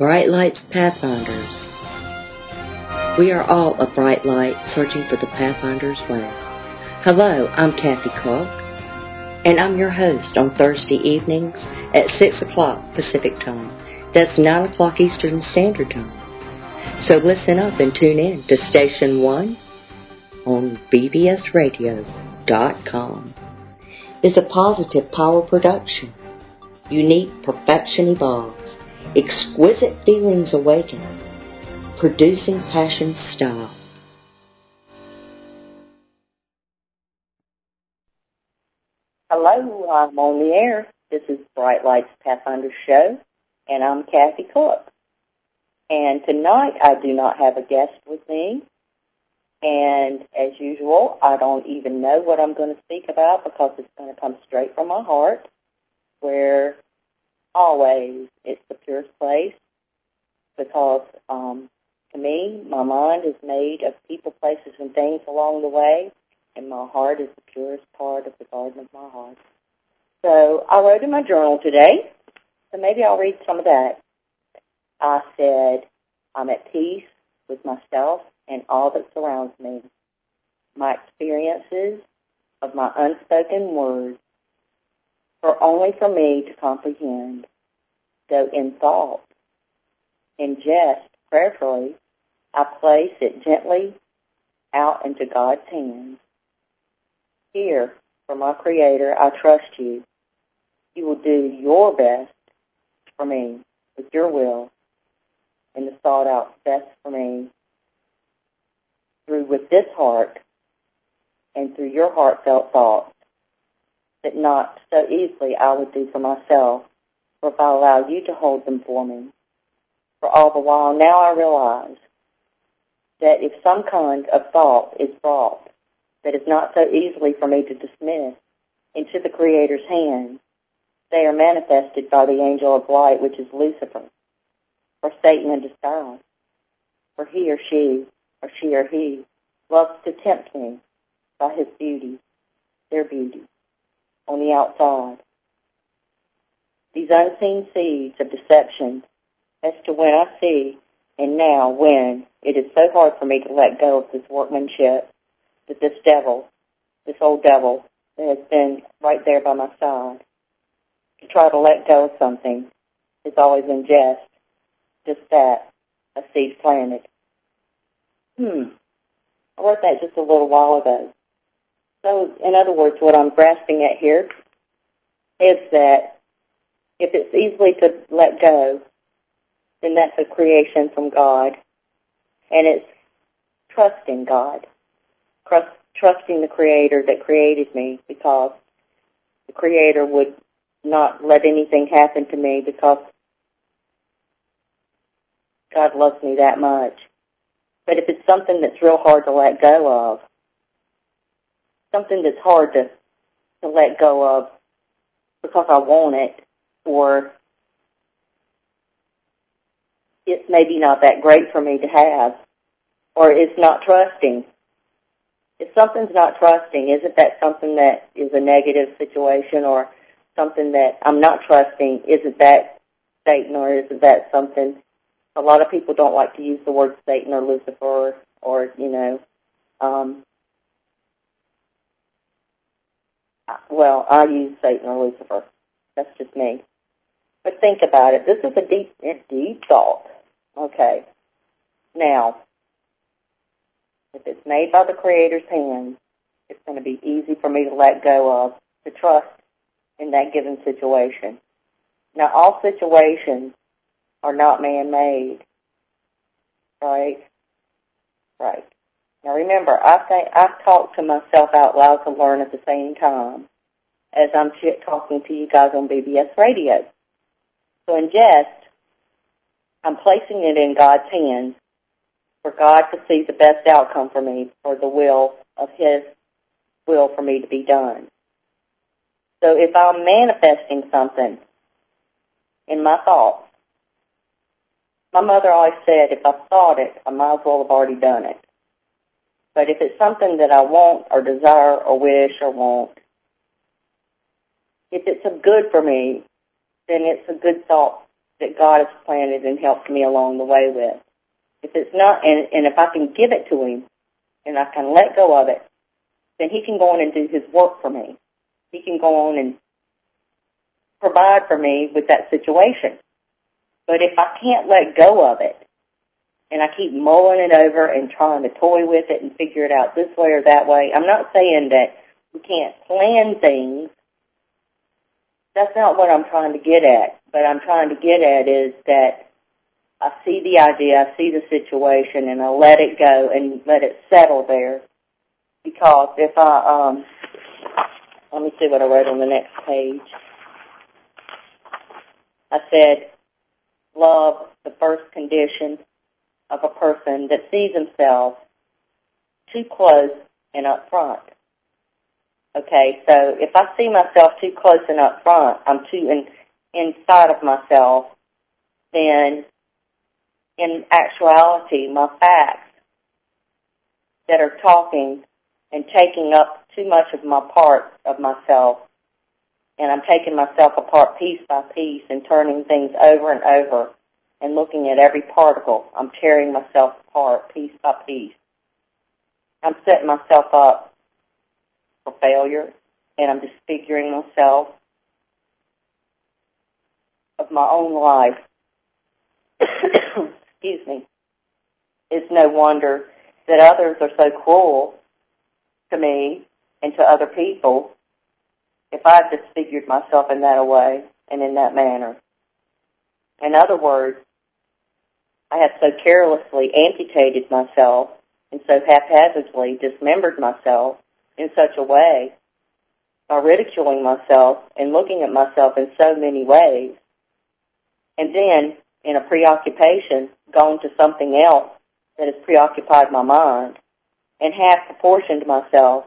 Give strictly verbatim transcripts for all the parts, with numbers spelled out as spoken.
Bright Lights Pathfinders. We are all a bright light searching for the Pathfinder's way. Hello, I'm Kathy Cook, and I'm your host on Thursday evenings at six o'clock Pacific Time. That's nine o'clock Eastern Standard Time. So listen up and tune in to Station one on B B S radio dot com. It's a positive power production. Unique perfection evolves. Exquisite feelings awaken. Producing passion style. Hello, I'm on the air. This is Bright Lights Pathfinder Show, and I'm Kathy Cook. And tonight I do not have a guest with me. And as usual, I don't even know what I'm going to speak about because it's going to come straight from my heart, where always it's the purest place, because um, to me, my mind is made of people, places, and things along the way, and my heart is the purest part of the garden of my heart. So I wrote in my journal today, so maybe I'll read some of that. I said, I'm at peace with myself and all that surrounds me. My experiences of my unspoken words are only for me to comprehend, though in thought, in jest, prayerfully, I place it gently out into God's hands. Here, for my Creator, I trust you. You will do your best for me with your will and the thought out best for me through with this heart and through your heartfelt thoughts that not so easily I would do for myself, or if I allow you to hold them for me. For all the while now I realize that if some kind of thought is brought that is not so easily for me to dismiss into the Creator's hands, they are manifested by the angel of light, which is Lucifer, or Satan in disguise. For he or she, or she or he, loves to tempt me by his beauty, their beauty, on the outside. These unseen seeds of deception as to when I see, and now when it is so hard for me to let go of this workmanship, that this devil, this old devil that has been right there by my side, to try to let go of something is always in jest, just that, a seed planted. Hmm, I wrote that just a little while ago. So, in other words, what I'm grasping at here is that if it's easily to let go, then that's a creation from God, and it's trusting God, trust, trusting the Creator that created me, because the Creator would not let anything happen to me because God loves me that much. But if it's something that's real hard to let go of, something that's hard to, to let go of because I want it, or it's maybe not that great for me to have, or it's not trusting. If something's not trusting, isn't that something that is a negative situation, or something that I'm not trusting? Isn't that Satan, or isn't that something? A lot of people don't like to use the word Satan or Lucifer, or, or you know, um, well, I use Satan or Lucifer. That's just me. But think about it. This is a deep, a deep thought. Okay. Now, if it's made by the Creator's hand, it's going to be easy for me to let go of, to trust in that given situation. Now, all situations are not man-made, right? Right. Now, remember, I think I talk to myself out loud to learn at the same time as I'm talking to you guys on B B S Radio. So in jest, I'm placing it in God's hands for God to see the best outcome for me, for the will of His will for me to be done. So if I'm manifesting something in my thoughts, my mother always said, if I thought it, I might as well have already done it. But if it's something that I want or desire or wish or want, if it's a good for me, then it's a good thought that God has planted and helped me along the way with. If it's not, and, and if I can give it to him, and I can let go of it, then he can go on and do his work for me. He can go on and provide for me with that situation. But if I can't let go of it, and I keep mulling it over and trying to toy with it and figure it out this way or that way, I'm not saying that we can't plan things. That's not what I'm trying to get at. But I'm trying to get at is that I see the idea, I see the situation, and I let it go and let it settle there. Because if I, um, let me see what I wrote on the next page. I said, love, the first condition of a person that sees himself too close and up front. Okay, so if I see myself too close and up front, I'm too in, inside of myself, then in actuality, my facts that are talking and taking up too much of my part of myself, and I'm taking myself apart piece by piece and turning things over and over and looking at every particle. I'm tearing myself apart piece by piece. I'm setting myself up for failure, and I'm disfiguring myself of my own life. Excuse me. It's no wonder that others are so cruel to me and to other people if I've disfigured myself in that way and in that manner. In other words, I have so carelessly amputated myself and so haphazardly dismembered myself in such a way by ridiculing myself and looking at myself in so many ways, and then in a preoccupation gone to something else that has preoccupied my mind and half proportioned myself,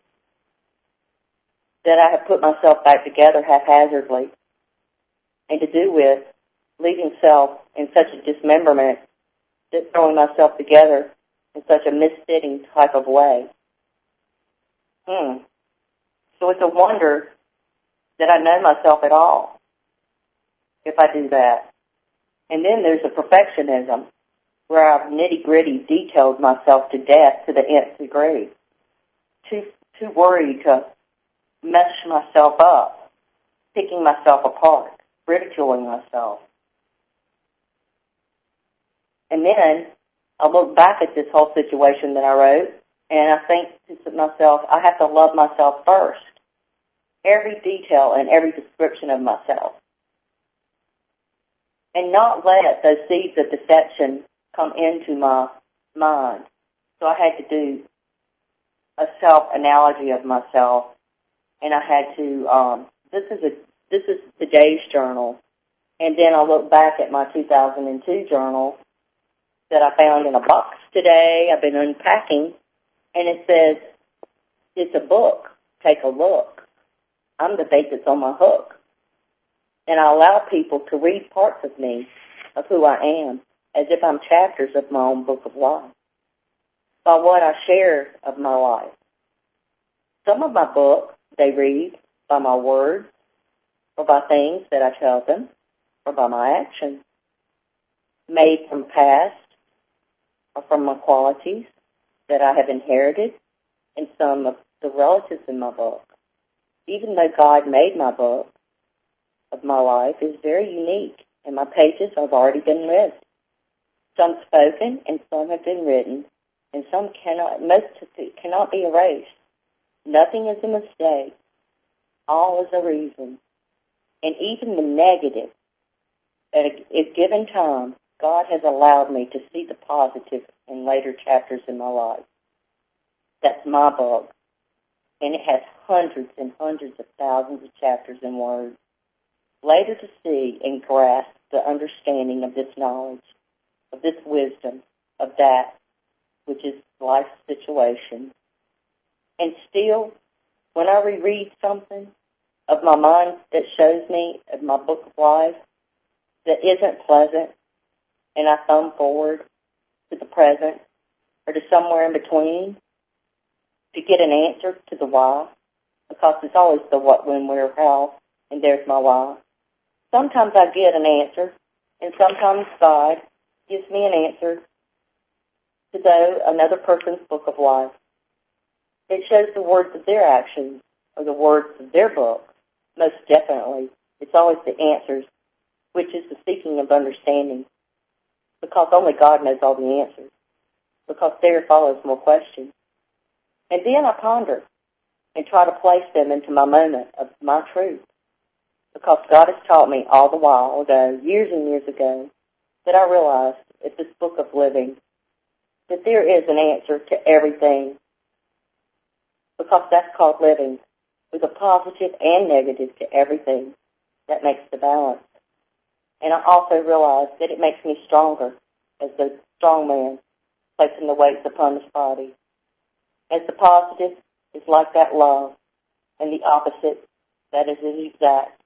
that I have put myself back together haphazardly, and to do with leaving self in such a dismemberment, just throwing myself together in such a misfitting type of way. Hmm. So it's a wonder that I know myself at all if I do that. And then there's a perfectionism where I've nitty-gritty detailed myself to death to the nth degree. Too, too worried to mess myself up, picking myself apart, ridiculing myself. And then I look back at this whole situation that I wrote, and I think to myself, I have to love myself first. Every detail and every description of myself. And not let those seeds of deception come into my mind. So I had to do a self-analogy of myself, and I had to, um, this is a this is today's journal, and then I look back at my two thousand two journal that I found in a box today. I've been unpacking, and it says, it's a book. Take a look. I'm the bait that's on my hook. And I allow people to read parts of me, of who I am, as if I'm chapters of my own book of life, by what I share of my life. Some of my book, they read by my words, or by things that I tell them, or by my actions, made from past, or from my qualities that I have inherited in some of the relatives in my book. Even though God made my book of my life is very unique, and my pages have already been read. Some spoken, and some have been written, and some cannot, most of it cannot be erased. Nothing is a mistake. All is a reason. And even the negative, at a, at given time, God has allowed me to see the positive in later chapters in my life. That's my book. And it has hundreds and hundreds of thousands of chapters and words. Later to see and grasp the understanding of this knowledge, of this wisdom, of that which is life's situation. And still, when I reread something of my mind that shows me of my book of life that isn't pleasant, and I thumb forward to the present or to somewhere in between to get an answer to the why, because it's always the what, when, where, how, and there's my why. Sometimes I get an answer, And sometimes God gives me an answer to though another person's book of life. It shows the words of their actions or the words of their book. Most definitely, it's always the answers, which is the seeking of understanding, because only God knows all the answers, because there follows more questions. And then I ponder and try to place them into my moment of my truth, because God has taught me all the while ago, years and years ago, that I realized at this book of living that there is an answer to everything, because that's called living, with a positive and negative to everything. That makes the balance. And I also realize that it makes me stronger as the strong man, placing the weights upon his body. As the positive is like that love, and the opposite, that is the exact.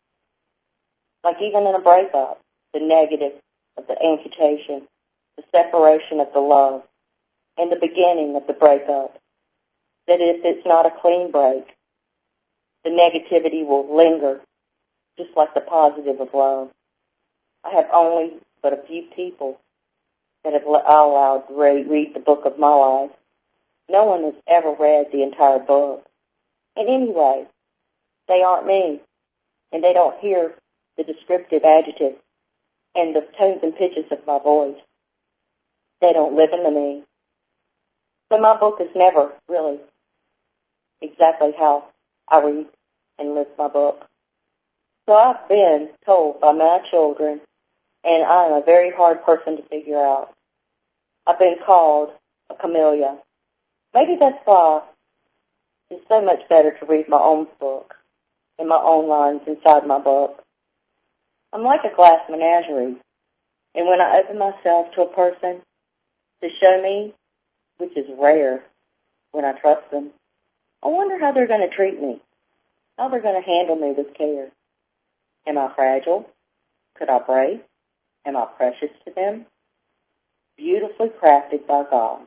Like even in a breakup, the negative of the amputation, the separation of the love, and the beginning of the breakup, that if it's not a clean break, the negativity will linger, just like the positive of love. I have only but a few people that have allowed to read the book of my life. No one has ever read the entire book. And anyway, they aren't me, and they don't hear the descriptive adjectives and the tones and pitches of my voice. They don't live in me. So my book is never really exactly how I read and live my book. So I've been told by my children, and I am a very hard person to figure out. I've been called a camellia. Maybe that's why it's so much better to read my own book and my own lines inside my book. I'm like a glass menagerie, and when I open myself to a person to show me, which is rare when I trust them, I wonder how they're going to treat me, how they're going to handle me with care. Am I fragile? Could I break? Am I precious to them? Beautifully crafted by God.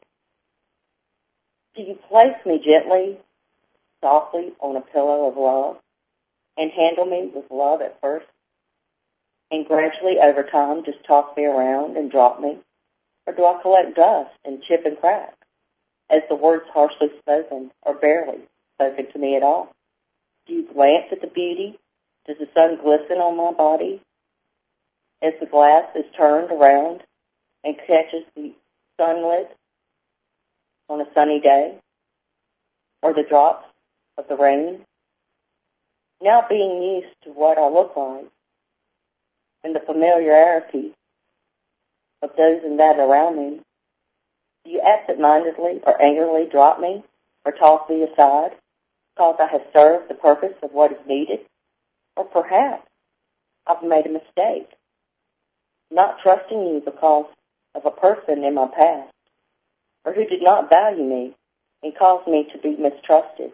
Do you place me gently, softly on a pillow of love and handle me with love at first, and gradually over time just toss me around and drop me? Or do I collect dust and chip and crack as the words harshly spoken or barely spoken to me at all? Do you glance at the beauty? Does the sun glisten on my body as the glass is turned around and catches the sunlit on a sunny day, or the drops of the rain? Now being used to what I look like and the familiarity of those and that around me, do you absent-mindedly or angrily drop me or toss me aside because I have served the purpose of what is needed? Or perhaps I've made a mistake, not trusting you because of a person in my past, or who did not value me and caused me to be mistrusted.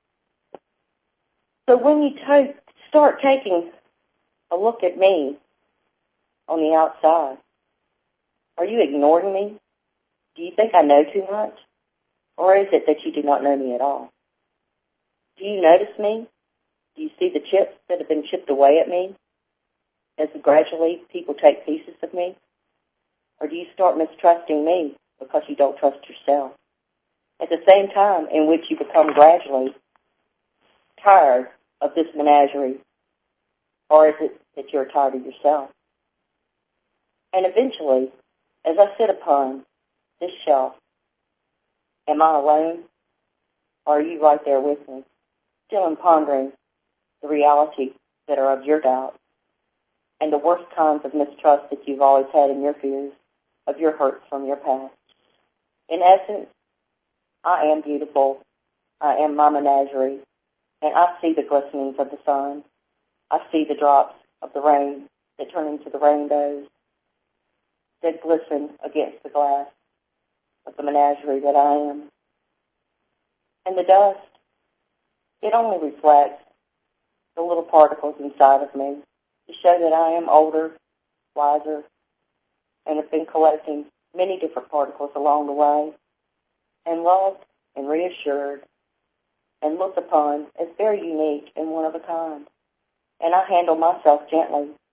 So when you take, start taking a look at me on the outside, are you ignoring me? Do you think I know too much? Or is it that you do not know me at all? Do you notice me? Do you see the chips that have been chipped away at me as gradually people take pieces of me? Or do you start mistrusting me because you don't trust yourself? At the same time in which you become gradually tired of this menagerie, or is it that you're tired of yourself? And eventually, as I sit upon this shelf, am I alone, or are you right there with me, still in pondering the reality that are of your doubts and the worst kinds of mistrust that you've always had in your fears, of your hurts from your past? In essence, I am beautiful. I am my menagerie, and I see the glistenings of the sun. I see the drops of the rain that turn into the rainbows that glisten against the glass of the menagerie that I am. And the dust, it only reflects the little particles inside of me to show that I am older, wiser, and have been collecting many different particles along the way, and loved and reassured and looked upon as very unique and one of a kind. And I handle myself gently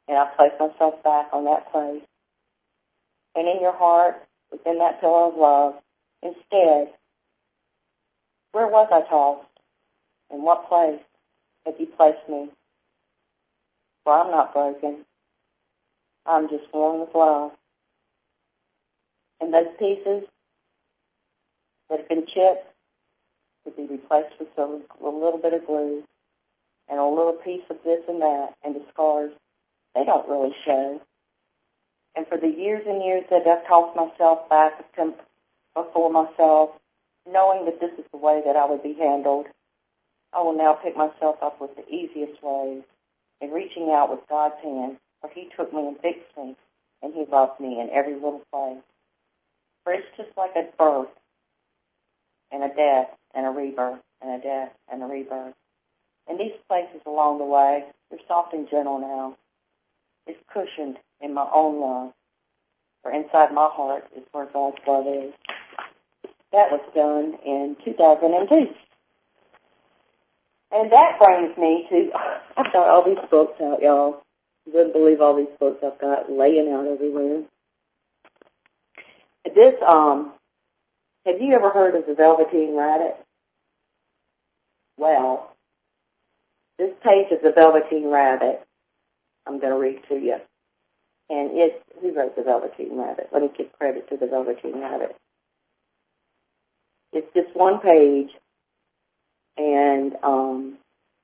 And I place myself back on that place. And in your heart, within that pillow of love, instead, where was I tossed? In what place have you placed me? For I'm not broken. I'm just worn with love. And those pieces that have been chipped could be replaced with a, a little bit of glue and a little piece of this and that, and the scars, they don't really show. And for the years and years that I've tossed myself back before myself, knowing that this is the way that I would be handled, I will now pick myself up with the easiest ways and reaching out with God's hand, where He took me and fixed me, and He loved me in every little place. For it's just like a birth and a death and a rebirth and a death and a rebirth. And these places along the way, they're soft and gentle now. It's cushioned in my own love, for inside my heart is where God's love is. That was done in two thousand two. And that brings me to, I've got all these books out, y'all. You wouldn't believe all these books I've got laying out everywhere. This, um, have you ever heard of the Velveteen Rabbit? Well, this page of the Velveteen Rabbit, I'm going to read to you. And it's, who wrote the Velveteen Rabbit? Let me give credit to the Velveteen Rabbit. It's just one page, and, um,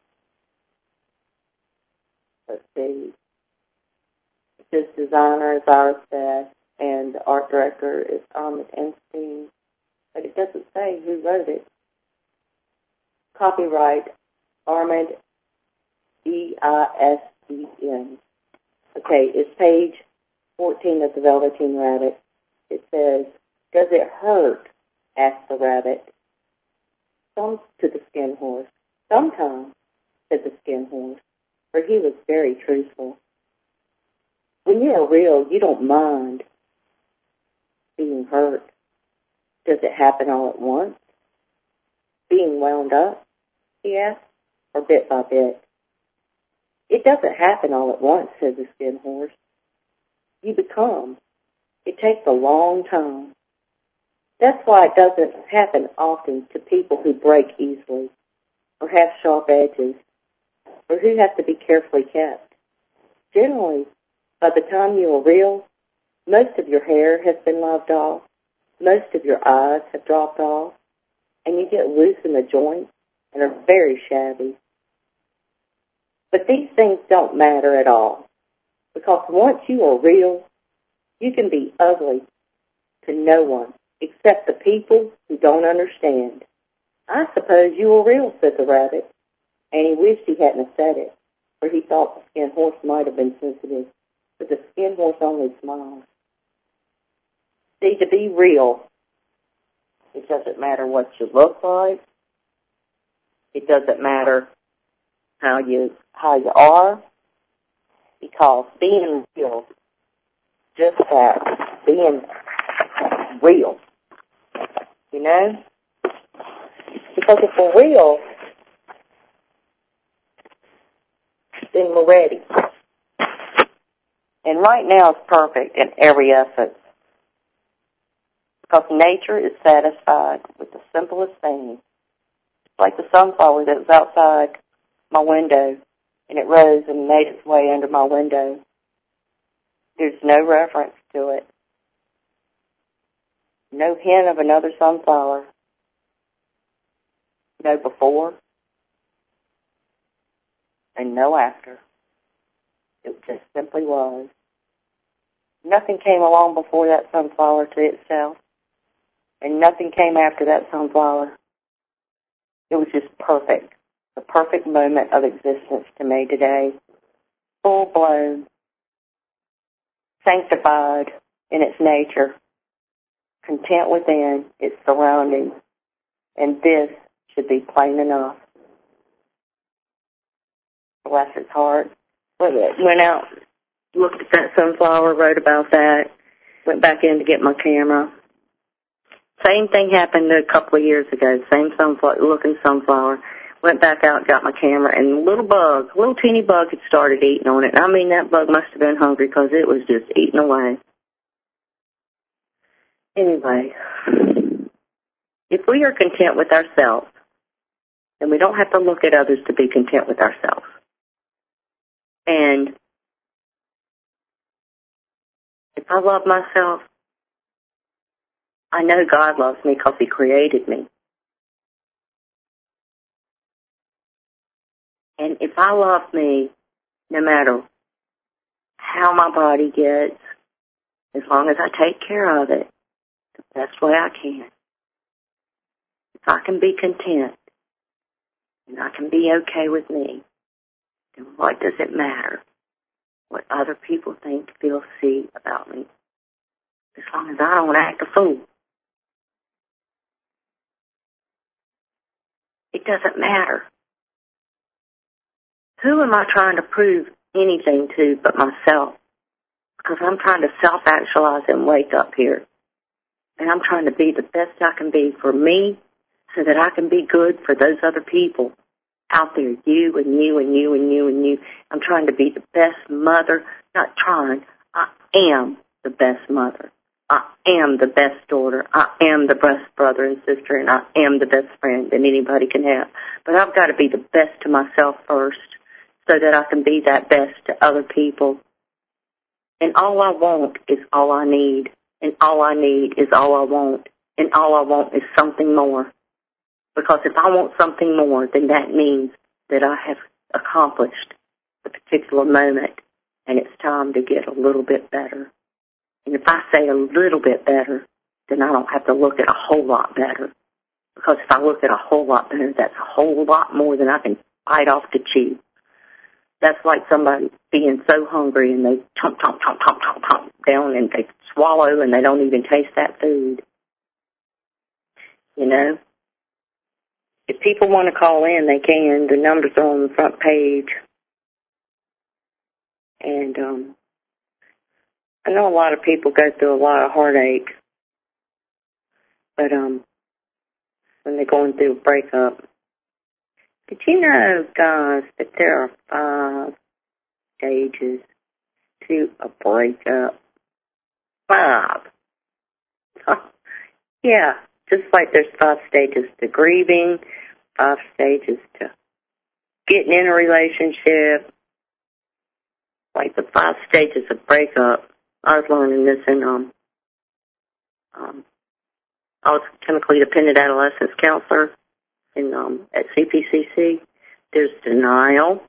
let's see, this designer is Iris Beth, and the art director is Ahmed Einstein, but it doesn't say who wrote it. Copyright, Ahmed, E I S E N. Okay, it's page fourteen of the Velveteen Rabbit. It says, "Does it hurt?" asked the rabbit. "Some," to the skin horse. "Sometimes," said the skin horse, for he was very truthful. "When you are real, you don't mind being hurt. Does it happen all at once? Being wound up?" he asked, "or bit by bit?" "It doesn't happen all at once," said the skin horse. "You become. It takes a long time. That's why it doesn't happen often to people who break easily, or have sharp edges, or who have to be carefully kept. Generally, by the time you are real, most of your hair has been lopped off, most of your eyes have dropped off, and you get loose in the joints and are very shabby. But these things don't matter at all, because once you are real, you can be ugly to no one except the people who don't understand." "I suppose you are real," said the rabbit, and he wished he hadn't said it, for he thought the skin horse might have been sensitive, but the skin horse only smiled. See, to be real, it doesn't matter what you look like. It doesn't matter how you how you are, because being real, just that, being real, you know? Because if we're real, then we're ready. And right now it's perfect in every essence, because nature is satisfied with the simplest things. It's like the sunflower that was outside my window, and it rose and made its way under my window. There's no reference to it. No hint of another sunflower. No before and no after. It just simply was. Nothing came along before that sunflower to itself, and nothing came after that sunflower. It was just perfect. The perfect moment of existence to me today. Full-blown, sanctified in its nature, content within its surroundings, and this should be plain enough. Bless its heart. Went out, looked at that sunflower, wrote about that, went back in to get my camera. Same thing happened a couple of years ago, same sunflower, looking sunflower. went back out, got my camera, and a little bug, a little teeny bug had started eating on it. And I mean, that bug must have been hungry because it was just eating away. Anyway, if we are content with ourselves, then we don't have to look at others to be content with ourselves. And if I love myself, I know God loves me because He created me. And if I love me, no matter how my body gets, as long as I take care of it the best way I can, if I can be content and I can be okay with me, then what does it matter what other people think, feel, see about me? As long as I don't act a fool. It doesn't matter. Who am I trying to prove anything to but myself? Because I'm trying to self-actualize and wake up here. And I'm trying to be the best I can be for me so that I can be good for those other people out there, you and you and you and you and you. I'm trying to be the best mother. Not trying. I am the best mother. I am the best daughter. I am the best brother and sister, and I am the best friend that anybody can have. But I've got to be the best to myself first so that I can be that best to other people. And all I want is all I need. And all I need is all I want. And all I want is something more. Because if I want something more, then that means that I have accomplished a particular moment, and it's time to get a little bit better. And if I say a little bit better, then I don't have to look at a whole lot better. Because if I look at a whole lot better, that's a whole lot more than I can bite off to chew. That's like somebody being so hungry and they chomp, chomp, chomp, chomp, chomp, chomp down and they swallow and they don't even taste that food. You know? If people want to call in, they can. The numbers are on the front page. And um, I know a lot of people go through a lot of heartache. But um, when they're going through a breakup. Did you know, guys, that there are five stages to a breakup? Five. Yeah, just like there's five stages to grieving, five stages to getting in a relationship, like the five stages of breakup. I was learning this in, um, um, I was a chemically dependent adolescence counselor in, um, at C P C C. There's denial.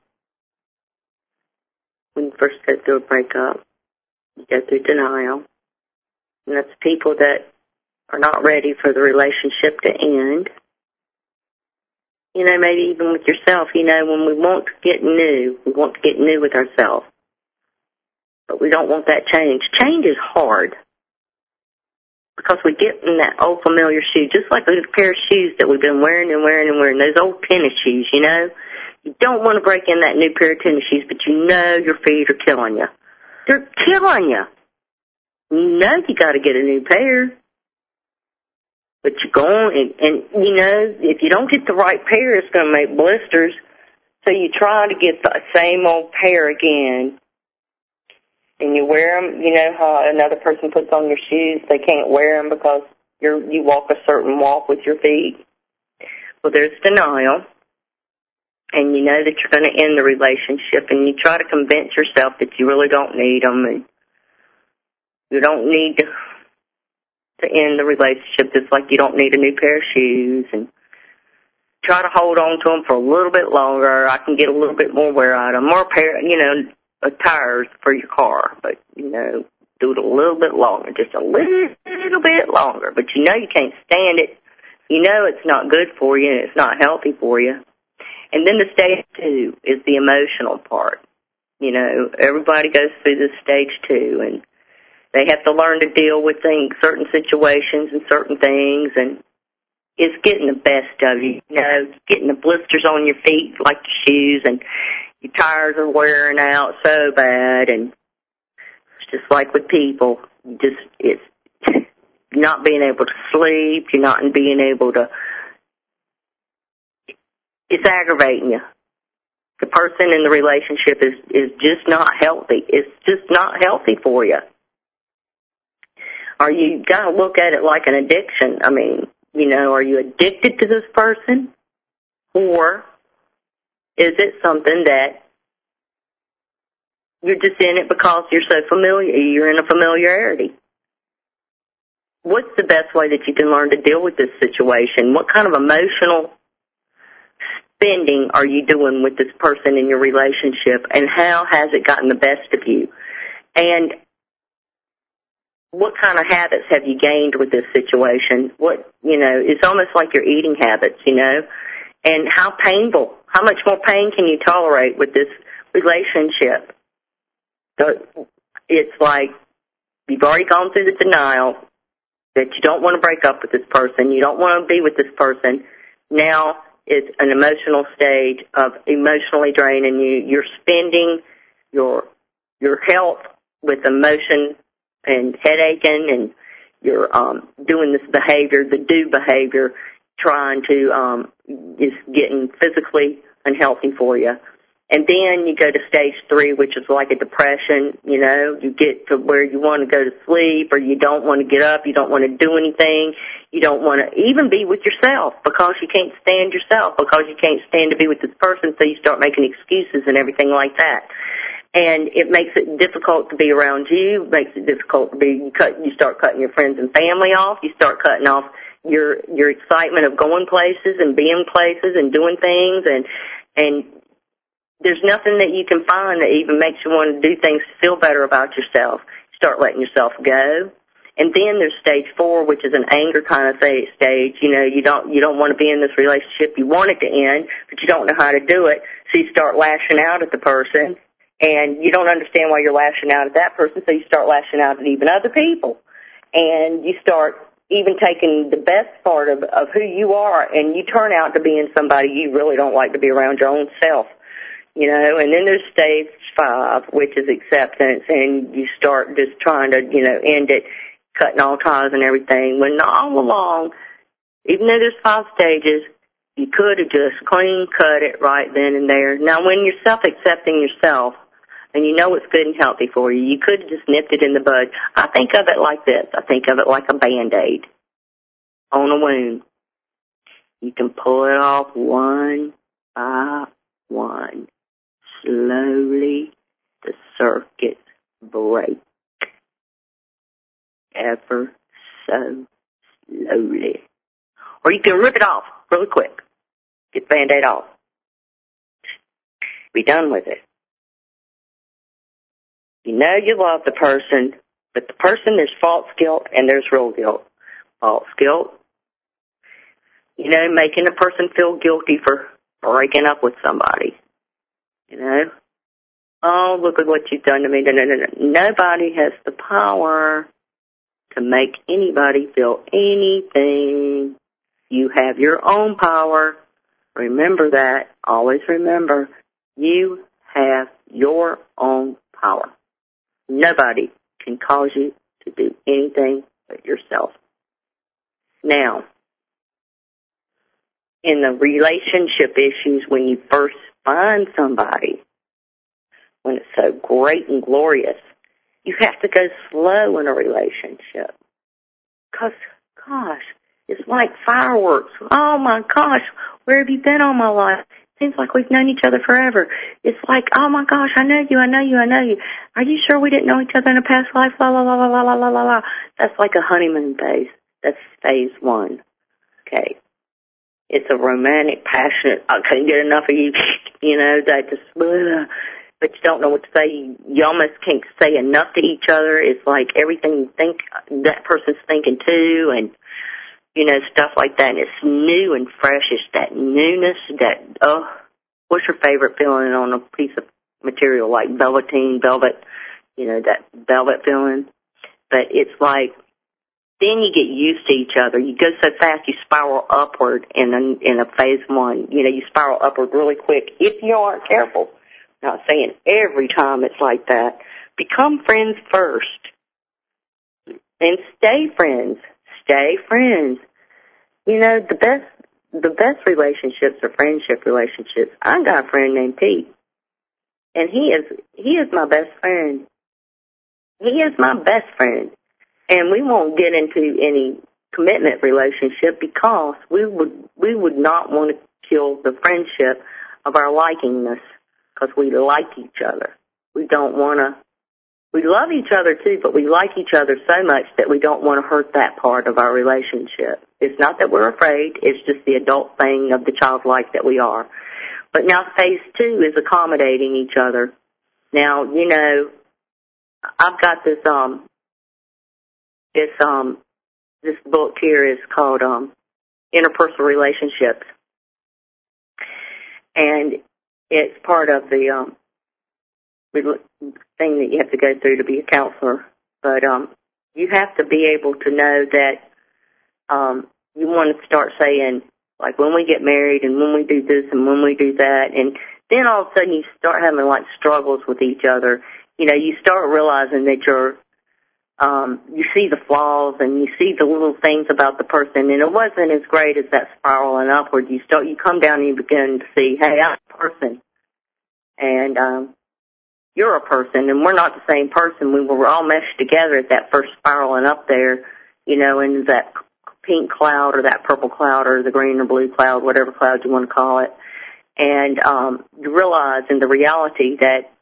When you first go through a breakup, you go through denial. And that's people that are not ready for the relationship to end. You know, maybe even with yourself, you know, when we want to get new, we want to get new with ourselves. But we don't want that change. Change is hard. Because we get in that old familiar shoe, just like those pair of shoes that we've been wearing and wearing and wearing, those old tennis shoes, you know. You don't want to break in that new pair of tennis shoes, but you know your feet are killing you. They're killing you. You know you got to get a new pair. But you're going, and, and, you know, if you don't get the right pair, it's going to make blisters. So you try to get the same old pair again. And you wear them, you know how another person puts on your shoes, they can't wear them because you're, you walk a certain walk with your feet. Well, there's denial. And you know that you're going to end the relationship, and you try to convince yourself that you really don't need them, and you don't need to, to end the relationship just like you don't need a new pair of shoes, and try to hold on to them for a little bit longer. I can get a little bit more wear out of them, more pair, you know, uh, tires for your car, but, you know, do it a little bit longer, just a little, little bit longer. But you know you can't stand it. You know it's not good for you, and it's not healthy for you. And then the stage two is the emotional part. You know, everybody goes through this stage two, and they have to learn to deal with things, certain situations and certain things, and it's getting the best of you, you know, getting the blisters on your feet like your shoes, and your tires are wearing out so bad, and it's just like with people, just it's not being able to sleep, you're not being able to It's aggravating you. The person in the relationship is, is just not healthy. It's just not healthy for you. Or you got to look at it like an addiction. I mean, you know, are you addicted to this person? Or is it something that you're just in it because you're so familiar, you're in a familiarity? What's the best way that you can learn to deal with this situation? What kind of emotional spending are you doing with this person in your relationship, and how has it gotten the best of you? And what kind of habits have you gained with this situation? What, you know, it's almost like your eating habits, you know, and how painful, how much more pain can you tolerate with this relationship? So it's like you've already gone through the denial that you don't want to break up with this person, you don't want to be with this person. Now it's an emotional stage of emotionally draining you. You're spending your your health with emotion and headaching, and you're um, doing this behavior, the do behavior, trying to um, is getting physically unhealthy for you. And then you go to stage three, which is like a depression. You know, you get to where you want to go to sleep, or you don't want to get up, you don't want to do anything, you don't want to even be with yourself because you can't stand yourself, because you can't stand to be with this person, so you start making excuses and everything like that. And it makes it difficult to be around you, makes it difficult to be, you cut, you start cutting your friends and family off, you start cutting off your, your excitement of going places and being places and doing things, and, and there's nothing that you can find that even makes you want to do things to feel better about yourself. Start letting yourself go. And then there's stage four, which is an anger kind of stage. You know, you don't, you don't want to be in this relationship. You want it to end, but you don't know how to do it. So you start lashing out at the person, and you don't understand why you're lashing out at that person, so you start lashing out at even other people. And you start even taking the best part of, of who you are, and you turn out to being somebody you really don't like to be around your own self. You know, and then there's stage five, which is acceptance, and you start just trying to, you know, end it, cutting all ties and everything, when all along, even though there's five stages, you could have just clean cut it right then and there. Now, when you're self-accepting yourself, and you know it's good and healthy for you, you could have just nipped it in the bud. I think of it like this. I think of it like a Band-Aid on a wound. You can pull it off one by one. Slowly, the circuits break. Ever so slowly. Or you can rip it off really quick. Get the Band-Aid off. Be done with it. You know you love the person, but the person, there's false guilt and there's real guilt. False guilt, you know, making a person feel guilty for breaking up with somebody. You know, oh, look at what you've done to me. No, no, no, no. Nobody has the power to make anybody feel anything. You have your own power. Remember that. Always remember, you have your own power. Nobody can cause you to do anything but yourself. Now, in the relationship issues, when you first find somebody, when it's so great and glorious, you have to go slow in a relationship. Because, gosh, it's like fireworks. Oh, my gosh, where have you been all my life? Seems like we've known each other forever. It's like, oh, my gosh, I know you, I know you, I know you. Are you sure we didn't know each other in a past life? La, la, la, la, la, la, la, la. That's like a honeymoon phase. That's phase one. Okay. It's a romantic, passionate, I couldn't get enough of you, you know, that just, uh, but you don't know what to say. You, you almost can't say enough to each other. It's like everything you think that person's thinking too, and, you know, stuff like that. And it's new and fresh. It's that newness, that, oh, what's your favorite feeling on a piece of material like velveteen, velvet, you know, that velvet feeling? But it's like, then you get used to each other. You go so fast, you spiral upward in a, in a phase one. You know, you spiral upward really quick if you aren't careful. Not saying every time it's like that. Become friends first. And stay friends. Stay friends. You know, the best the best relationships are friendship relationships. I got a friend named Pete, and he is he is my best friend. He is my best friend, and we won't get into any commitment relationship because we would we would not want to kill the friendship of our likingness because we like each other. We don't want to. We love each other too, but we like each other so much that we don't want to hurt that part of our relationship. It's not that we're afraid. It's just the adult thing of the childlike that we are. But now phase two is accommodating each other. Now, you know, I've got this, um, this, um, this book here is called, um, Interpersonal Relationships. And it's part of the, um, thing that you have to go through to be a counselor. But, um, you have to be able to know that, um, you want to start saying, like, when we get married and when we do this and when we do that. And then all of a sudden you start having, like, struggles with each other. You know, you start realizing that you're, um, you see the flaws and you see the little things about the person. And it wasn't as great as that spiraling upward. You start, you come down and you begin to see, hey, I'm a person. And, um, you're a person, and we're not the same person. We were all meshed together at that first spiraling up there, you know, in that pink cloud or that purple cloud or the green or blue cloud, whatever cloud you want to call it. And um, you realize in the reality that,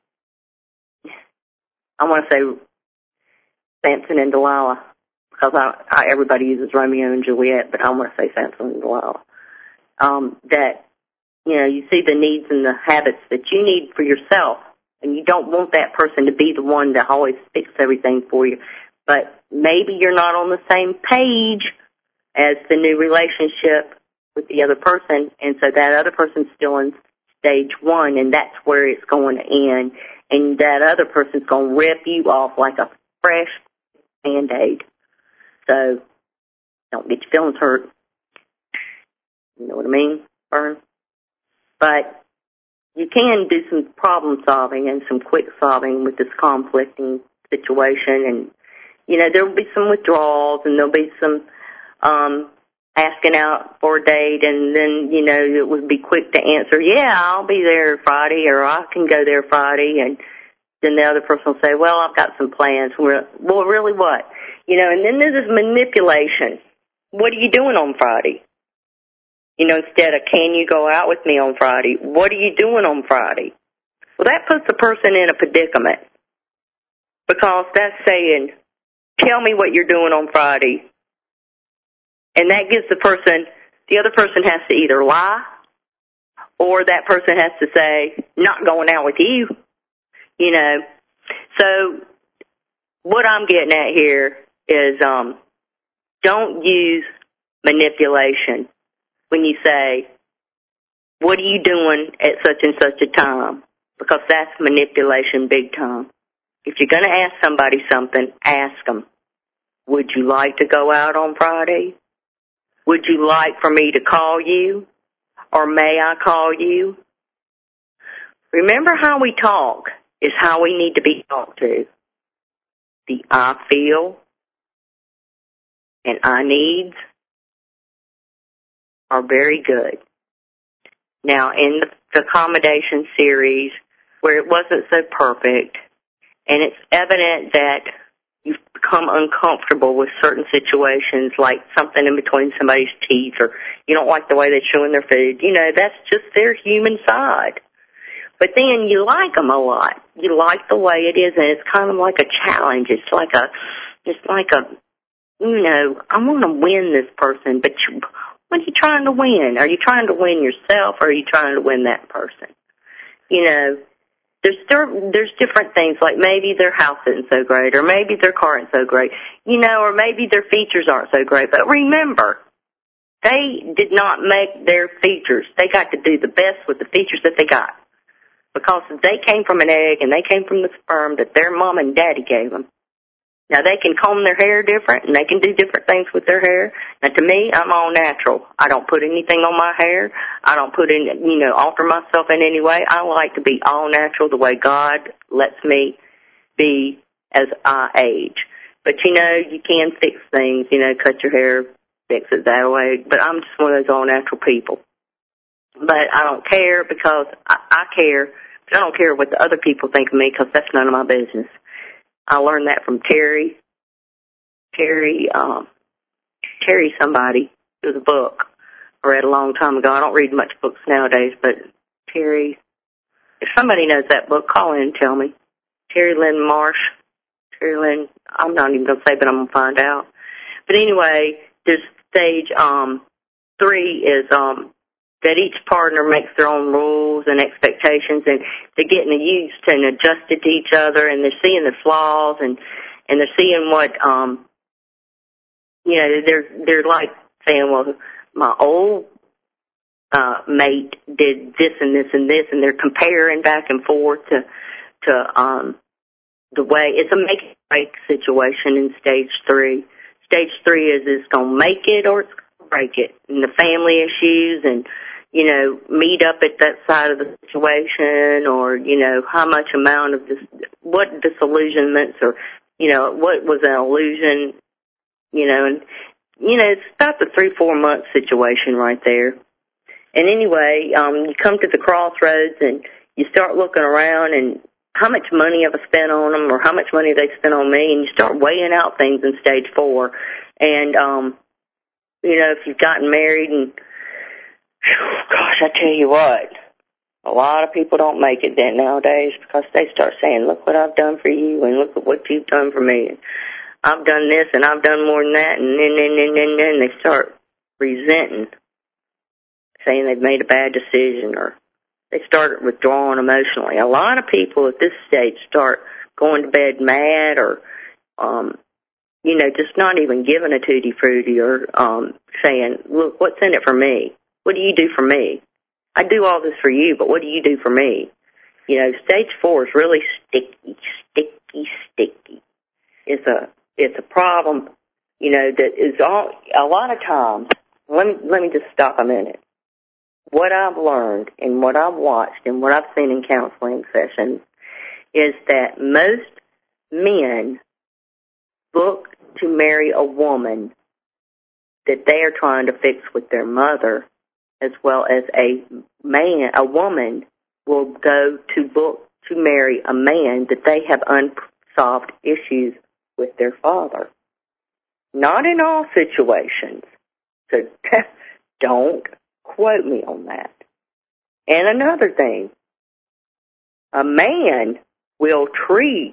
I want to say Samson and Delilah, because I, I, everybody uses Romeo and Juliet, but I want to say Samson and Delilah, um, that, you know, you see the needs and the habits that you need for yourself. And you don't want that person to be the one that always fix everything for you. But maybe you're not on the same page as the new relationship with the other person, and so that other person's still in stage one, and that's where it's going to end. And that other person's going to rip you off like a fresh Band-Aid. So don't get your feelings hurt. You know what I mean, Vern? But you can do some problem solving and some quick solving with this conflicting situation. And, you know, there will be some withdrawals and there'll be some um, asking out for a date. And then, you know, it would be quick to answer, yeah, I'll be there Friday or I can go there Friday. And then the other person will say, well, I've got some plans. Well, really what? You know, and then there's this manipulation. What are you doing on Friday? You know, instead of, can you go out with me on Friday? What are you doing on Friday? Well, that puts the person in a predicament because that's saying, tell me what you're doing on Friday. And that gives the person, the other person has to either lie or that person has to say, not going out with you. You know, so what I'm getting at here is um, don't use manipulation when you say, what are you doing at such and such a time? Because that's manipulation big time. If you're going to ask somebody something, ask them, would you like to go out on Friday? Would you like for me to call you? Or may I call you? Remember, how we talk is how we need to be talked to. The I feel and I needs are very good. Now, in the accommodation series, where it wasn't so perfect, and it's evident that you've become uncomfortable with certain situations, like something in between somebody's teeth, or you don't like the way they're chewing their food, you know, that's just their human side. But then you like them a lot. You like the way it is, and it's kind of like a challenge. It's like a, it's like a, you know, I want to win this person, but you, what are you trying to win? Are you trying to win yourself, or are you trying to win that person? You know, there's there's different things, like maybe their house isn't so great, or maybe their car isn't so great, you know, or maybe their features aren't so great. But remember, they did not make their features. They got to do the best with the features that they got. Because they came from an egg and they came from the sperm that their mom and daddy gave them. Now, they can comb their hair different and they can do different things with their hair. Now, to me, I'm all natural. I don't put anything on my hair. I don't put in, you know, alter myself in any way. I like to be all natural the way God lets me be as I age. But, you know, you can fix things, you know, cut your hair, fix it that way. But I'm just one of those all-natural people. But I don't care because I, I care, but I don't care what the other people think of me because that's none of my business. I learned that from Terry. Terry, um, Terry somebody. It was a book I read a long time ago. I don't read much books nowadays, but Terry, if somebody knows that book, call in and tell me. Terry Lynn Marsh. Terry Lynn, I'm not even going to say, but I'm going to find out. But anyway, this stage um, three is um, that each partner makes their own rules and expectations, and they're getting used to and adjusted to each other, and they're seeing the flaws, and, and they're seeing what, um, you know, they're, they're like saying, well, my old uh, mate did this and this and this, and they're comparing back and forth to, to um, the way, it's a make or break situation in stage three. Stage three is it's going to make it or it's going to break it. And the family issues and, you know, meet up at that side of the situation or, you know, how much amount of this, what disillusionments or, you know, what was an illusion, you know, and, you know, it's about the three, four month situation right there. And anyway, um, you come to the crossroads and you start looking around and how much money have I spent on them or how much money they spent on me, and you start weighing out things in stage four. And, um, you know, if you've gotten married and, whew, gosh, I tell you what, a lot of people don't make it then nowadays because they start saying, look what I've done for you and look at what you've done for me. And I've done this and I've done more than that, and then, then, then, then, then they start resenting, saying they've made a bad decision or they start withdrawing emotionally. A lot of people at this stage start going to bed mad or, um, you know, just not even giving a tutti frutti or um, saying, look, what's in it for me? What do you do for me? I do all this for you, but what do you do for me? You know, stage four is really sticky, sticky, sticky. It's a, it's a problem, you know, that is all, a lot of times, let me, let me just stop a minute. What I've learned and what I've watched and what I've seen in counseling sessions is that most men look to marry a woman that they are trying to fix with their mother, as well as a man, a woman will go to look to marry a man that they have unsolved issues with their father. Not in all situations. So don't quote me on that. And another thing, a man will treat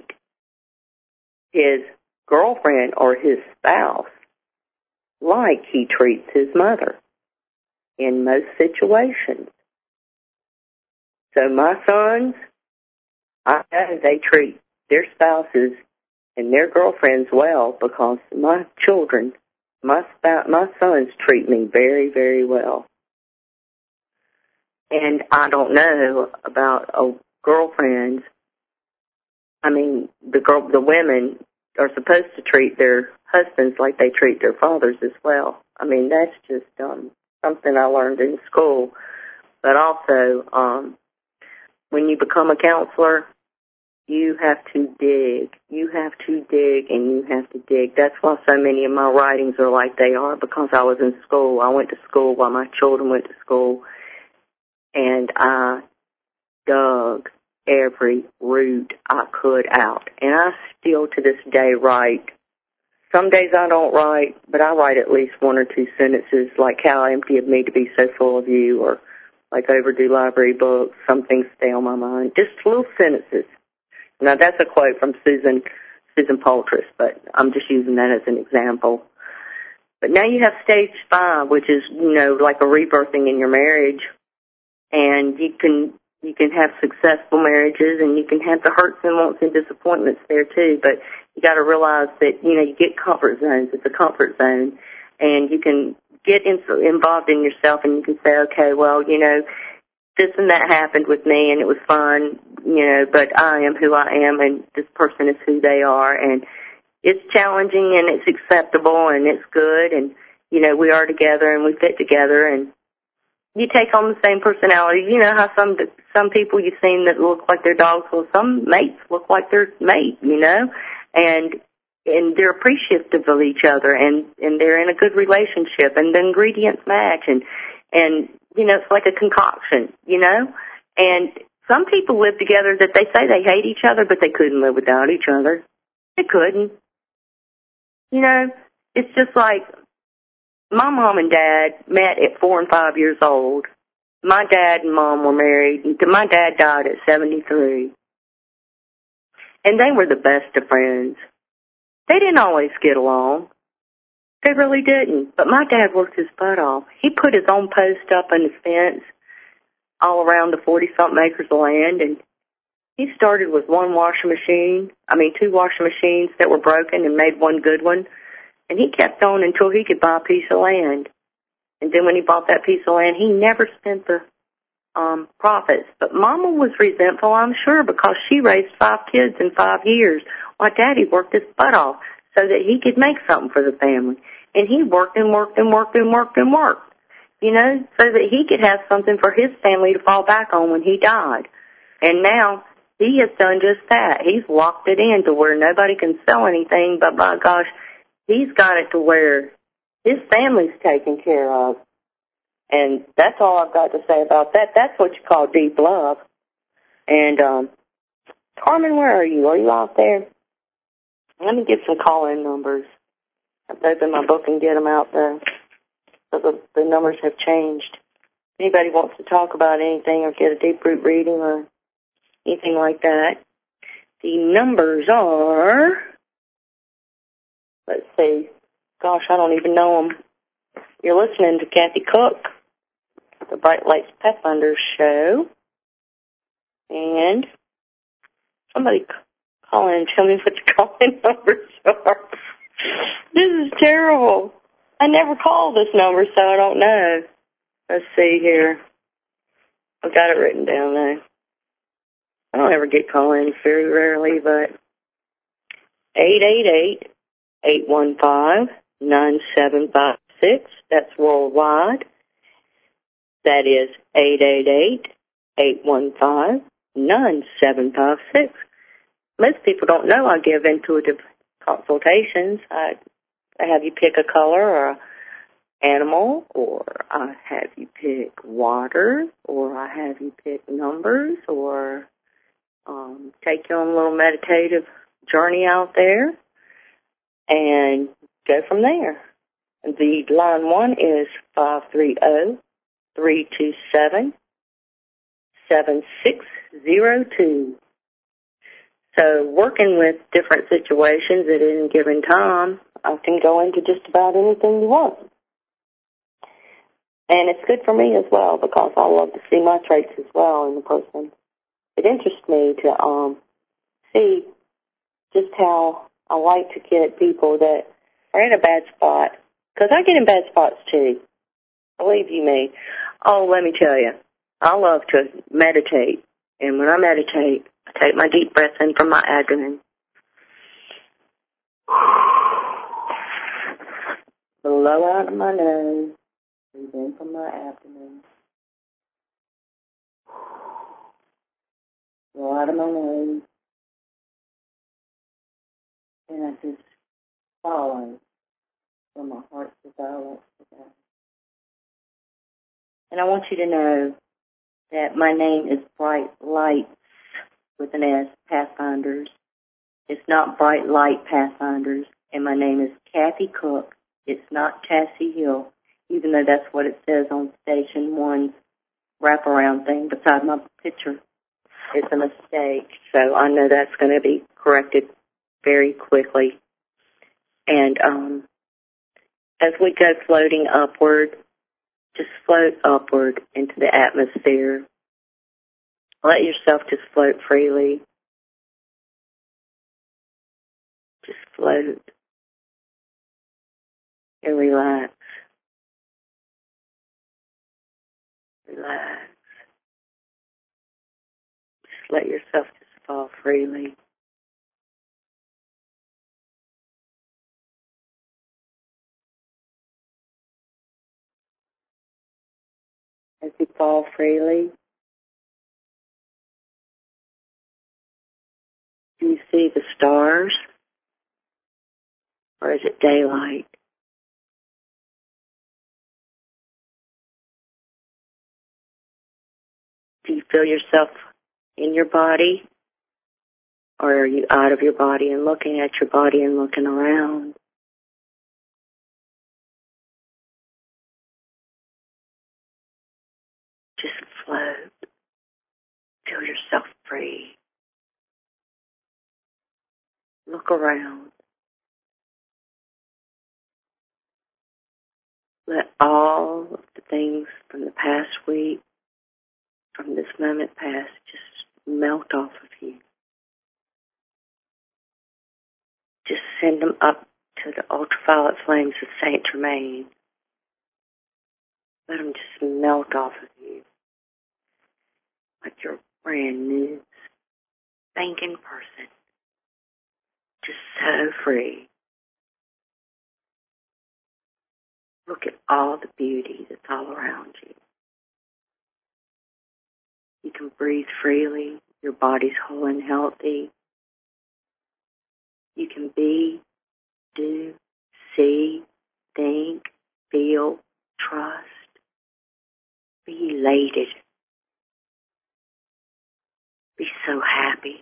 his girlfriend or his spouse like he treats his mother in most situations. So my sons, I know they treat their spouses and their girlfriends well because my children, my spouse, my sons treat me very, very well. And I don't know about uh, girlfriends. I mean, the girl, the women are supposed to treat their husbands like they treat their fathers as well. I mean, that's just um, something I learned in school. But also, um, when you become a counselor, you have to dig. You have to dig and you have to dig. That's why so many of my writings are like they are, because I was in school. I went to school while my children went to school. And I dug every root I could out. And I still to this day write. Some days I don't write, but I write at least one or two sentences, like how empty of me to be so full of you, or like overdue library books, some things stay on my mind. Just little sentences. Now that's a quote from Susan Susan Poultice, but I'm just using that as an example. But now you have stage five, which is, you know, like a rebirthing in your marriage. And you can you can have successful marriages, and you can have the hurts and wants and disappointments there too. But you got to realize that, you know, you get comfort zones. It's a comfort zone, and you can get in, involved in yourself, and you can say, okay, well, you know, this and that happened with me, and it was fun, you know, but I am who I am, and this person is who they are, and it's challenging, and it's acceptable, and it's good, and you know, we are together, and we fit together, and you take on the same personality. You know how some some people you've seen that look like their dogs, well, some mates look like their mate, you know? And and they're appreciative of each other, and, and they're in a good relationship, and the ingredients match, and, and, you know, it's like a concoction, you know? And some people live together that they say they hate each other, but they couldn't live without each other. They couldn't. You know, it's just like my mom and dad met at four and five years old. My dad and mom were married. My dad died at seventy-three. And they were the best of friends. They didn't always get along. They really didn't. But my dad worked his butt off. He put his own post up on the fence all around the forty-something acres of land, and he started with one washing machine, I mean two washing machines that were broken and made one good one, and he kept on until he could buy a piece of land. And then when he bought that piece of land, he never spent the um, profits. But Mama was resentful, I'm sure, because she raised five kids in five years while Daddy worked his butt off so that he could make something for the family. And he worked and worked and worked and worked and worked, you know, so that he could have something for his family to fall back on when he died. And now he has done just that. He's locked it in to where nobody can sell anything, but by gosh, he's got it to where his family's taken care of. And that's all I've got to say about that. That's what you call deep love. And, um, Carmen, where are you? Are you out there? Let me get some call-in numbers. I've opened my book and get them out there. So the, the numbers have changed. If anybody wants to talk about anything or get a deep root reading or anything like that, the numbers are, let's see, gosh, I don't even know them. You're listening to Kathy Cook, the Bright Lights Pathfinders show, and somebody call in and tell me what the call-in numbers are. This is terrible. I never call this number, so I don't know. Let's see here. I've got it written down there. I don't ever get call-ins very rarely, but eight eight eight, eight one five, nine seven five six. That's worldwide. That is eight eight eight, eight one five, nine seven five six. Most people don't know I give intuitive consultations. I, I have you pick a color or an animal, or I have you pick water, or I have you pick numbers, or um, take you on a little meditative journey out there and go from there. The line one is five three zero, three two seven, seven six zero two. So working with different situations at any given time, I can go into just about anything you want. And it's good for me as well because I love to see my traits as well in the person. It interests me to um, see just how I like to get people that are in a bad spot. Because I get in bad spots too. Believe you me. Oh, let me tell you, I love to meditate. And when I meditate, I take my deep breath in from my abdomen. Blow out of my nose. Breathe in from my abdomen. Blow out of my nose. And I just follow from my heart's desire. And I want you to know that my name is Bright Lights with an S, Pathfinders. It's not Bright Light Pathfinders. And my name is Kathy Cook. It's not Cassie Hill, even though that's what it says on Station One's wraparound thing beside my picture. It's a mistake. So I know that's going to be corrected very quickly. And um, as we go floating upward, just float upward into the atmosphere. Let yourself just float freely. Just float and relax. Relax. Just let yourself just fall freely. As you fall freely, do you see the stars? or is it daylight? Do you feel yourself in your body, or are you out of your body and looking at your body and looking around? Just float. Feel yourself free. Look around. Let all of the things from the past week, from this moment past, just melt off of you. Just send them up to the ultraviolet flames of Saint Germain. Let them just melt off of you like you're a brand new, spanking person. Just so free. Look at all the beauty that's all around you. You can breathe freely. Your body's whole and healthy. You can be, do, see, think, feel, trust. Be elated. Be so happy.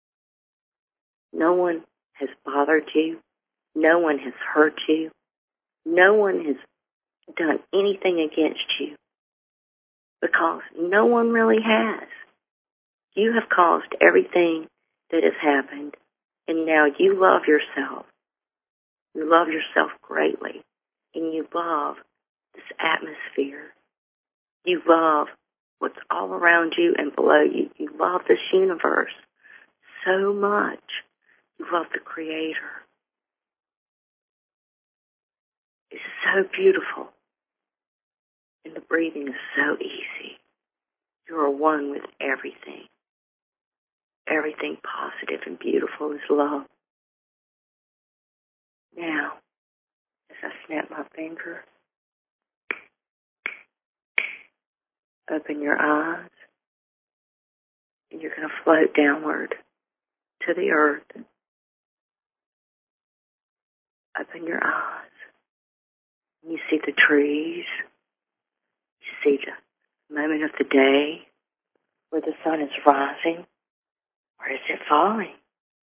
No one has bothered you. No one has hurt you. No one has done anything against you, because no one really has. You have caused everything that has happened, and now you love yourself. You love yourself greatly, and you love this atmosphere. You love what's all around you and below you. You love this universe so much. You love the Creator. It's so beautiful. And the breathing is so easy. You're one with everything. Everything positive and beautiful is love. Now, as I snap my finger, open your eyes, and you're going to float downward to the earth. Open your eyes. You see the trees. You see the moment of the day where the sun is rising, or is it falling?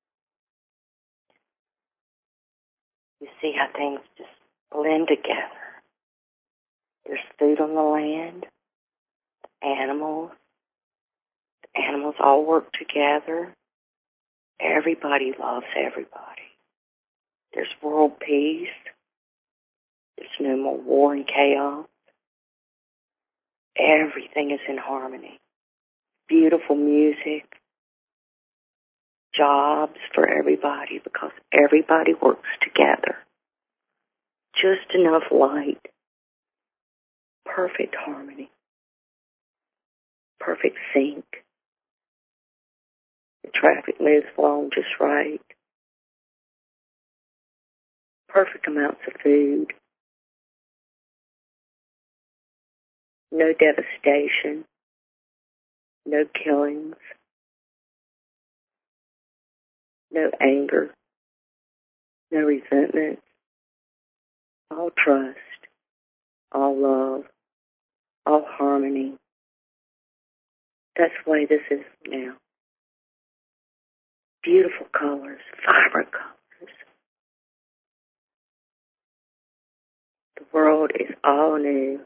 You see how things just blend together. There's food on the land, animals. The animals all work together. Everybody loves everybody. There's world peace. There's no more war and chaos. Everything is in harmony. Beautiful music. Jobs for everybody, because everybody works together. Just enough light. Perfect harmony. Perfect sync. The traffic moves along just right. Perfect amounts of food. No devastation. No killings. No anger. No resentment. All trust. All love. All harmony. That's the way this is now. Beautiful colors. Vibrant colors. The world is all new.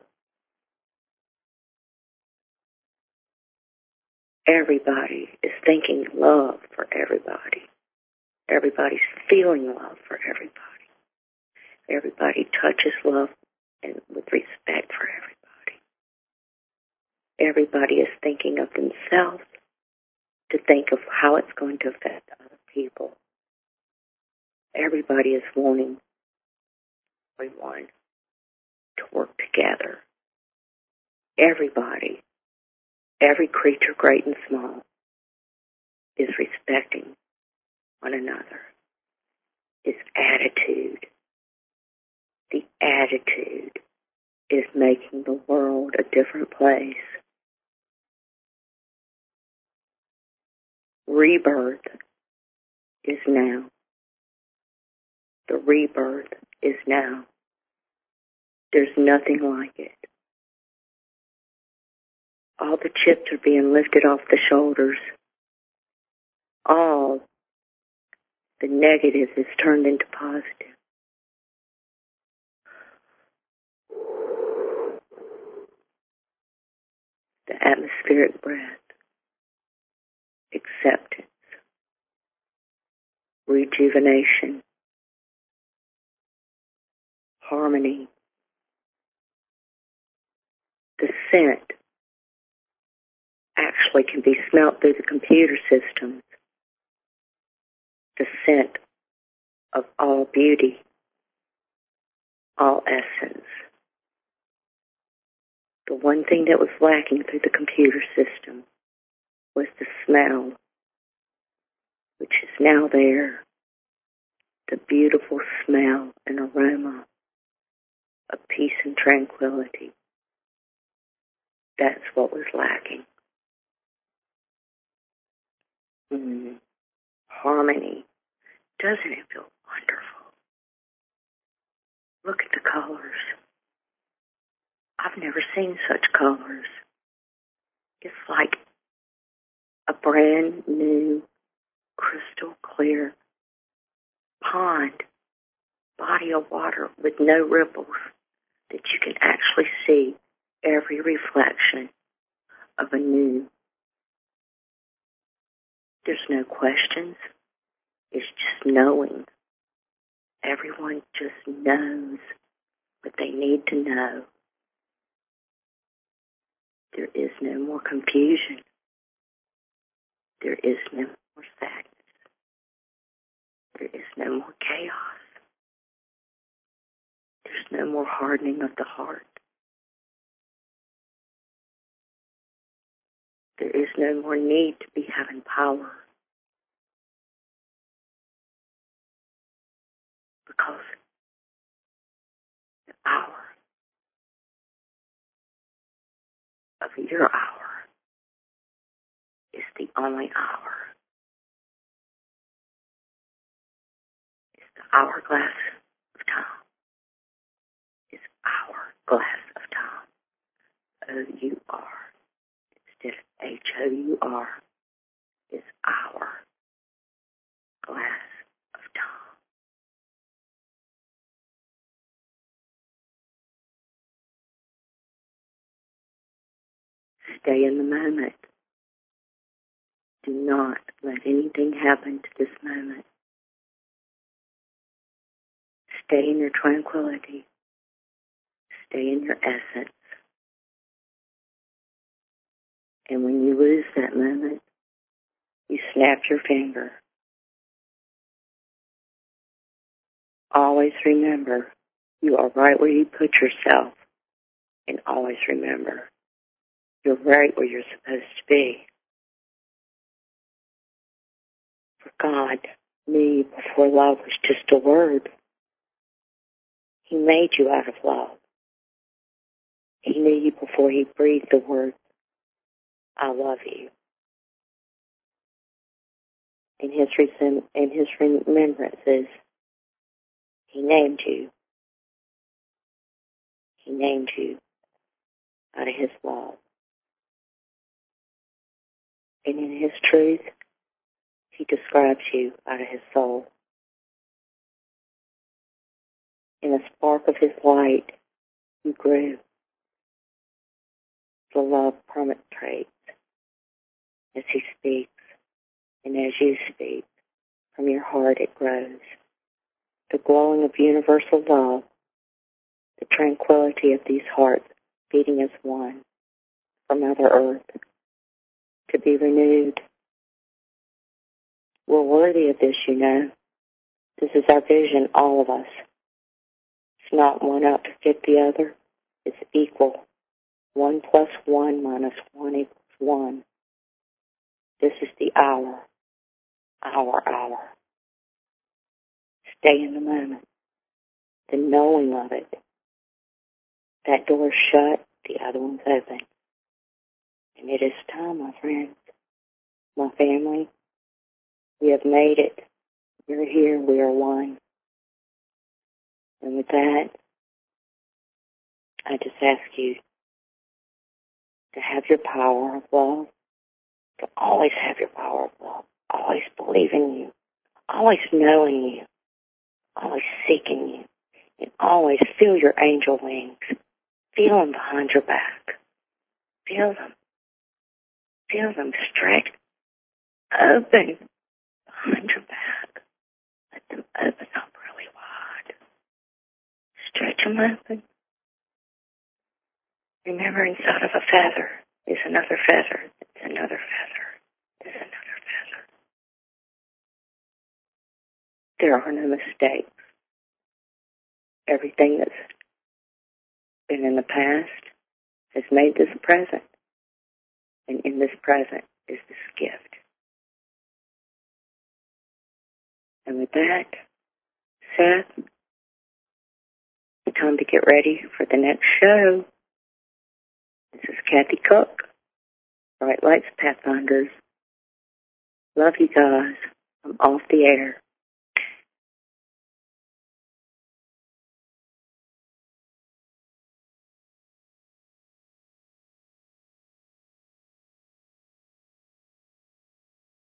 Everybody is thinking love for everybody. Everybody's feeling love for everybody. Everybody touches love and with respect for everybody. Everybody is thinking of themselves to think of how it's going to affect other people. Everybody is wanting everyone to work together. Everybody, every creature, great and small, is respecting one another. It's attitude. The attitude is making the world a different place. Rebirth is now. The rebirth is now. There's nothing like it. All the chips are being lifted off the shoulders. All the negative is turned into positive. The atmospheric breath. Acceptance. Rejuvenation. Harmony. The scent actually can be smelt through the computer systems. The scent of all beauty, all essence. The one thing that was lacking through the computer system was the smell, which is now there. The beautiful smell and aroma of peace and tranquility. That's what was lacking. Mm. Harmony. Doesn't it feel wonderful? Look at the colors. I've never seen such colors. It's like a brand new, crystal clear pond, body of water with no ripples, that you can actually see every reflection of a new. There's no questions. It's just knowing. Everyone just knows what they need to know. There is no more confusion. There is no more sadness. There is no more chaos. There's no more hardening of the heart. There is no more need to be having power. Because the hour of your hour is the only hour. It's the hourglass of time. It's our glass of time. O U R instead of H O U R. It's our glass of time. Stay in the moment. Do not let anything happen to this moment. Stay in your tranquility. Stay in your essence. And when you lose that moment, you snap your finger. Always remember, you are right where you put yourself. And always remember, you're right where you're supposed to be. For God knew you before love was just a word. He made you out of love. He knew you before he breathed the word, I love you. In his, resem- in his remembrances, he named you. He named you out of his love. And in his truth, he describes you out of his soul. In a spark of his light, you grew. The love penetrates as he speaks, and as you speak, from your heart it grows. The glowing of universal love, the tranquility of these hearts beating as one from Mother Earth, to be renewed. We're worthy of this, you know. This is our vision, all of us. It's not one out to get the other. It's equal. One plus one minus one equals one. This is the hour. Our hour. Stay in the moment. The knowing of it. That door's shut, the other one's open. And it is time, my friends. My family. We have made it. We're here. We are one. And with that, I just ask you to have your power of love, to always have your power of love, always believe in you, always knowing you, always seeking you, and always feel your angel wings. Feel them behind your back. Feel them. Feel them stretch open behind your back. Let them open up really wide. Stretch them open. Remember, inside of a feather is another feather. It's another feather. It's another feather. There are no mistakes. Everything that's been in the past has made this present. And in this present is this gift. And with that, Seth, it's time to get ready for the next show. This is Kathy Cook, Bright Lights Pathfinders. Love you guys. I'm off the air.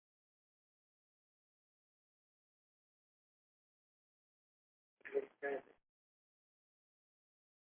Present.